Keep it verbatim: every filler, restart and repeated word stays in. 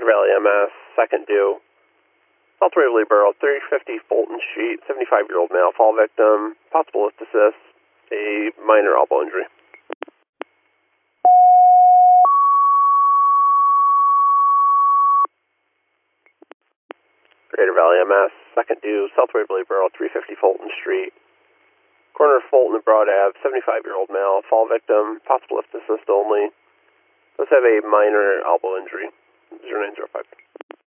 Greater Valley M S, second due. South Waverly Borough, three fifty Fulton Street, seventy-five-year-old male, fall victim, possible lift assist, a minor elbow injury. Greater Valley M S, second due, South Waverly Borough, three fifty Fulton Street, corner of Fulton and Broad Ave, seventy-five-year-old male, fall victim, possible lift assist only. Does have a minor elbow injury, zero nine zero five.